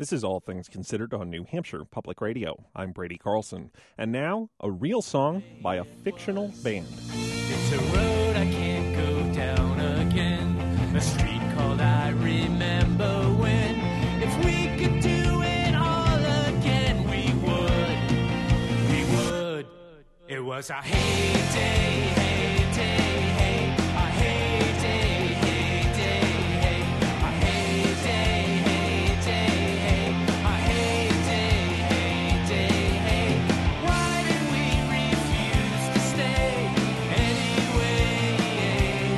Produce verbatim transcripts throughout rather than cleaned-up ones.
This is All Things Considered on New Hampshire Public Radio. I'm Brady Carlson. And now, a real song by a fictional band. It's a road I can't go down again, a street called I Remember When. If we could do it all again, we would, we would. It was a heyday, heyday, hey, a heyday, heyday, hey, a heyday, heyday, hey, a heyday, heyday, hey. Why did we refuse to stay anyway,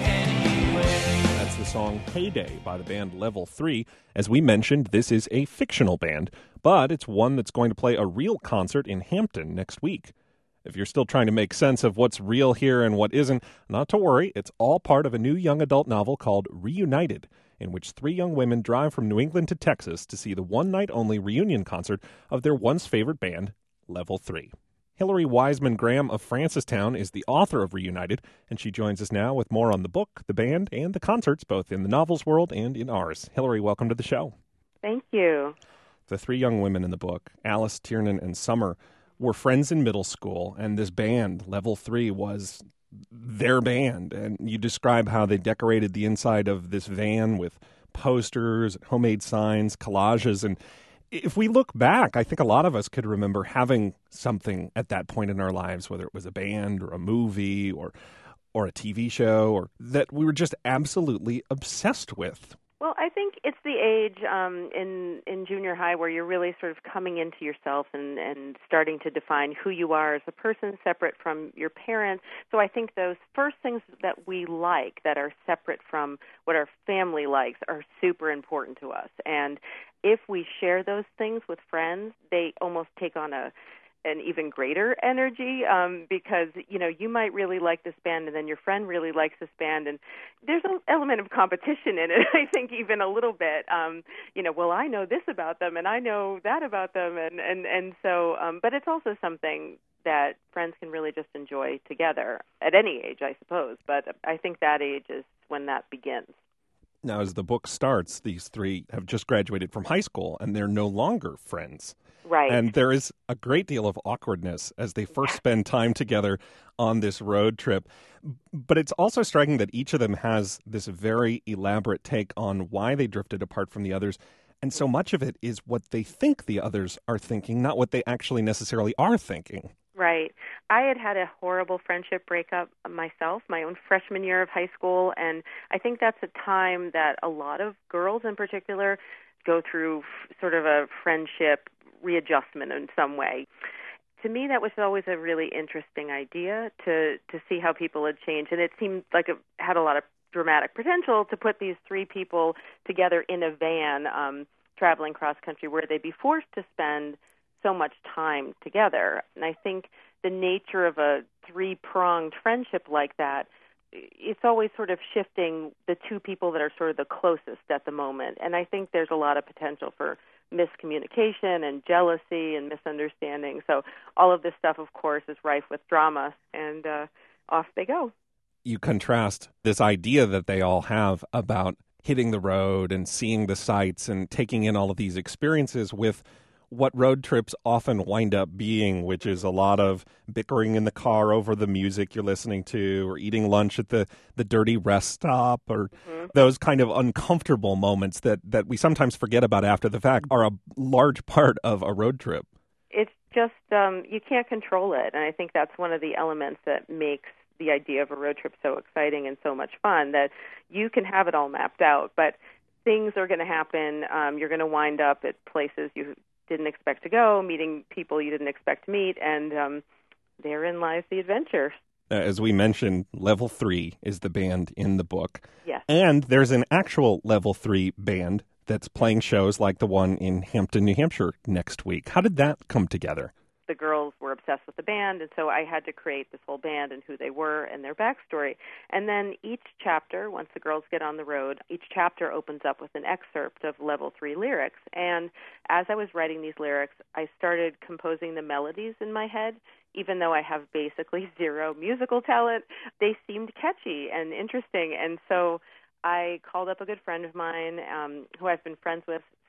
anyway? That's the song Heyday by the band Level three. As we mentioned, this is a fictional band, but it's one that's going to play a real concert in Hampton next week. If you're still trying to make sense of what's real here and what isn't, not to worry, it's all part of a new young adult novel called Reunited, in which three young women drive from New England to Texas to see the one-night-only reunion concert of their once-favorite band, Level three. Hillary Wiseman Graham of Francistown is the author of Reunited, and she joins us now with more on the book, the band, and the concerts, both in the novel's world and in ours. Hillary, welcome to the show. Thank you. The three young women in the book, Alice, Tiernan, and Summer, were friends in middle school, and this band, Level three, was their band. And you describe how they decorated the inside of this van with posters, homemade signs, collages. And if we look back, I think a lot of us could remember having something at that point in our lives, whether it was a band or a movie or or a T V show, or that we were just absolutely obsessed with. Well, I think it's the age um, in in junior high where you're really sort of coming into yourself and, and starting to define who you are as a person separate from your parents. So I think those first things that we like that are separate from what our family likes are super important to us. And if we share those things with friends, they almost take on a an even greater energy um, because, you know, you might really like this band and then your friend really likes this band, and there's an element of competition in it, I think, even a little bit. Um, you know, well, I know this about them and I know that about them, and, and, and so, um, but it's also something that friends can really just enjoy together at any age, I suppose, but I think that age is when that begins. Now, as the book starts, these three have just graduated from high school, and they're no longer friends. Right. And there is a great deal of awkwardness as they first spend time together on this road trip. But it's also striking that each of them has this very elaborate take on why they drifted apart from the others. And so much of it is what they think the others are thinking, not what they actually necessarily are thinking. Right. I had had a horrible friendship breakup myself, my own freshman year of high school, and I think that's a time that a lot of girls in particular go through f- sort of a friendship readjustment in some way. To me, that was always a really interesting idea to, to see how people had changed, and it seemed like it had a lot of dramatic potential to put these three people together in a van um, traveling cross-country where they'd be forced to spend so much time together. And I think the nature of a three-pronged friendship like that, it's always sort of shifting the two people that are sort of the closest at the moment. And I think there's a lot of potential for miscommunication and jealousy and misunderstanding. So all of this stuff, of course, is rife with drama, and uh, off they go. You contrast this idea that they all have about hitting the road and seeing the sights and taking in all of these experiences with what road trips often wind up being, which is a lot of bickering in the car over the music you're listening to, or eating lunch at the, the dirty rest stop, or mm-hmm. those kind of uncomfortable moments that, that we sometimes forget about after the fact are a large part of a road trip. It's just, um, you can't control it, and I think that's one of the elements that makes the idea of a road trip so exciting and so much fun, that you can have it all mapped out, but things are going to happen. Um, you're going to wind up at places you didn't expect to go, meeting people you didn't expect to meet, and um, therein lies the adventure. As we mentioned, Level three is the band in the book. Yes. And there's an actual Level three band that's playing shows like the one in Hampton, New Hampshire next week. How did that come together? The girls were obsessed with the band, and so I had to create this whole band and who they were and their backstory. And then each chapter, once the girls get on the road, each chapter opens up with an excerpt of Level three lyrics. And as I was writing these lyrics, I started composing the melodies in my head. Even though I have basically zero musical talent, they seemed catchy and interesting. And so I called up a good friend of mine um, who I've been friends with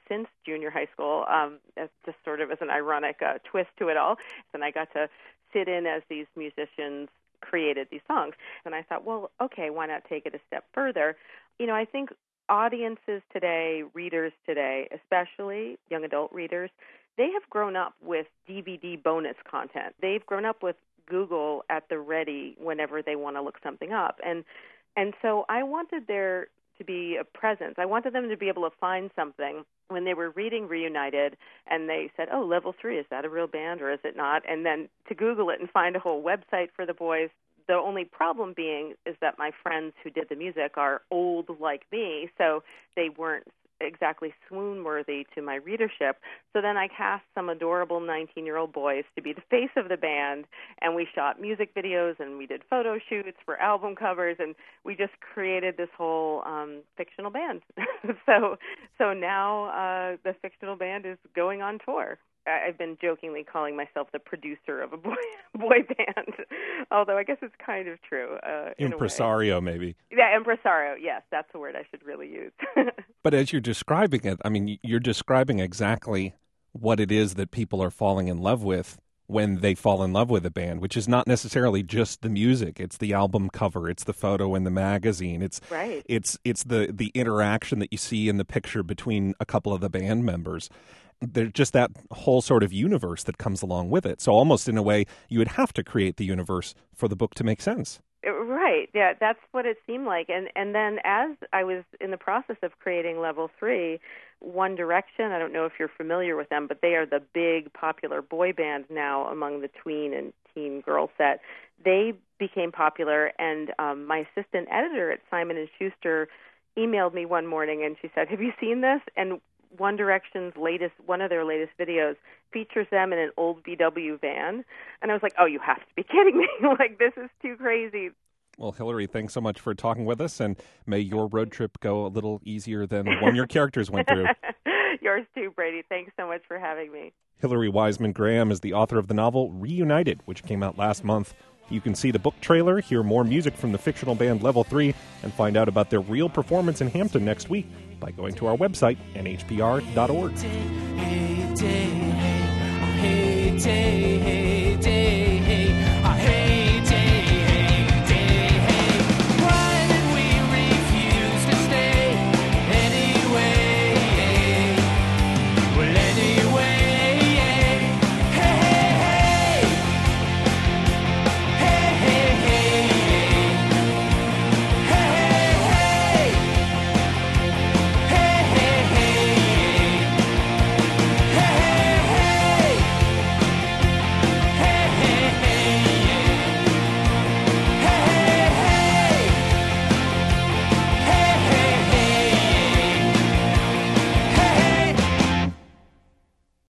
since junior high school, um, as just sort of as an ironic uh, twist to it all. And I got to sit in as these musicians created these songs. And I thought, well, okay, why not take it a step further? You know, I think audiences today, readers today, especially young adult readers, they have grown up with D V D bonus content. They've grown up with Google at the ready whenever they want to look something up. And and so I wanted there to be a presence. I wanted them to be able to find something when they were reading Reunited and they said, oh, Level three, is that a real band or is it not? And then to Google it and find a whole website for the boys. The only problem being is that my friends who did the music are old like me, so they weren't exactly swoon-worthy to my readership. So then I cast some adorable nineteen-year-old boys to be the face of the band, and we shot music videos, and we did photo shoots for album covers, and we just created this whole um, fictional band. so so now uh, the fictional band is going on tour. I've been jokingly calling myself the producer of a boy boy band, although I guess it's kind of true. Uh, Impresario, maybe. Yeah, impresario. Yes, that's the word I should really use. But as you're describing it, I mean, you're describing exactly what it is that people are falling in love with when they fall in love with a band, which is not necessarily just the music. It's the album cover. It's the photo in the magazine. It's right. It's it's the the interaction that you see in the picture between a couple of the band members. There's just that whole sort of universe that comes along with it. So almost in a way, you would have to create the universe for the book to make sense. Right. Yeah, that's what it seemed like. And and then as I was in the process of creating Level three, One Direction, I don't know if you're familiar with them, but they are the big popular boy band now among the tween and teen girl set. They became popular, and um, my assistant editor at Simon and Schuster emailed me one morning, and she said, have you seen this? And One Direction's latest, one of their latest videos features them in an old V W van. And I was like, oh, you have to be kidding me. Like, this is too crazy. Well, Hillary, thanks so much for talking with us, and may your road trip go a little easier than the one your characters went through. Yours too, Brady. Thanks so much for having me. Hillary Wiseman Graham is the author of the novel Reunited, which came out last month. You can see the book trailer, hear more music from the fictional band Level three, and find out about their real performance in Hampton next week by going to our website, N H P R dot org. Hey, hey, hey, hey, hey.